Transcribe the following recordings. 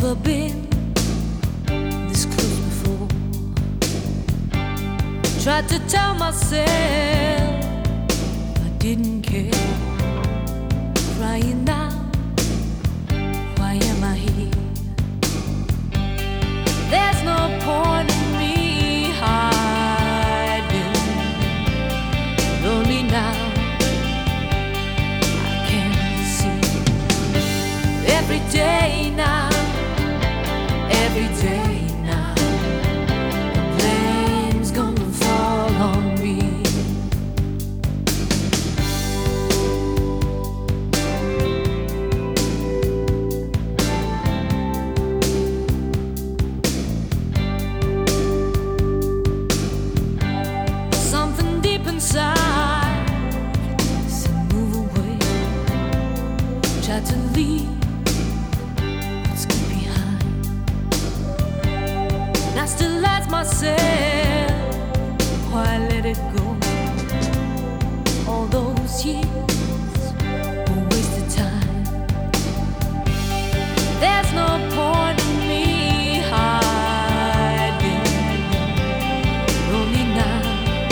never been this close before. Tried to tell myself I didn't care. Crying out, why am I here? There's no point in me hiding. Lonely now, I can see. Every day now, every day now, the blame's gonna fall on me. Something deep inside said move away. Tried to leave what's behind. And I still ask myself why I let it go. All those years were wasted time. There's no point in me hiding. Only now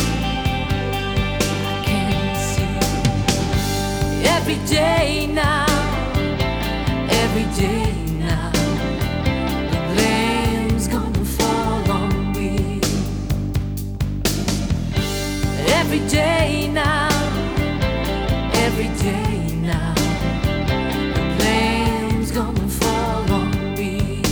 I can see. Every day now, every day now, the blame's gonna fall on me. Every day now, every day now, the blame's gonna fall on me.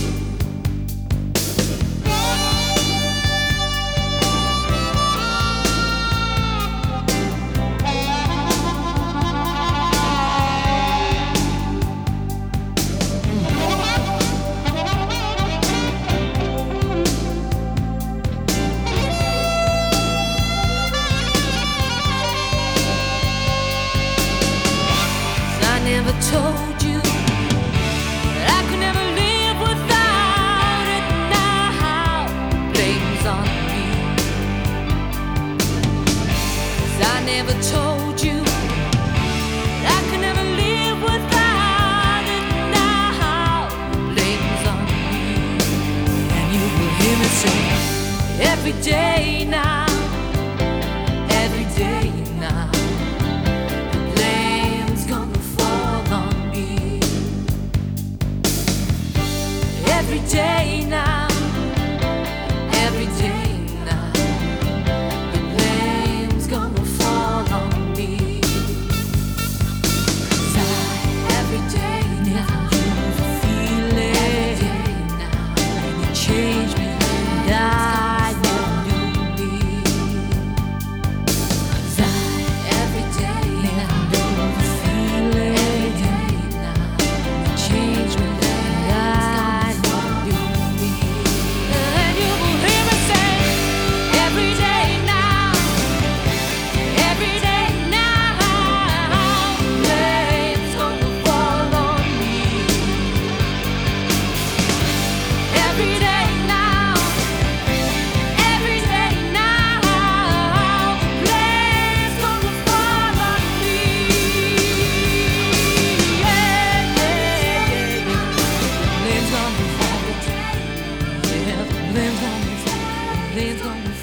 I never told you that I could never live without it. Now blame's on me. 'Cause I never told you that I could never live without it. Now blame's on me. And you will hear me say every day now, every day now, every day now, every day now, the blame's gonna fall on me. 'Cause every day now, you feel it, and you change me, and I never knew me. 'Cause every day now, you feel it, you change me, and I blame's gonna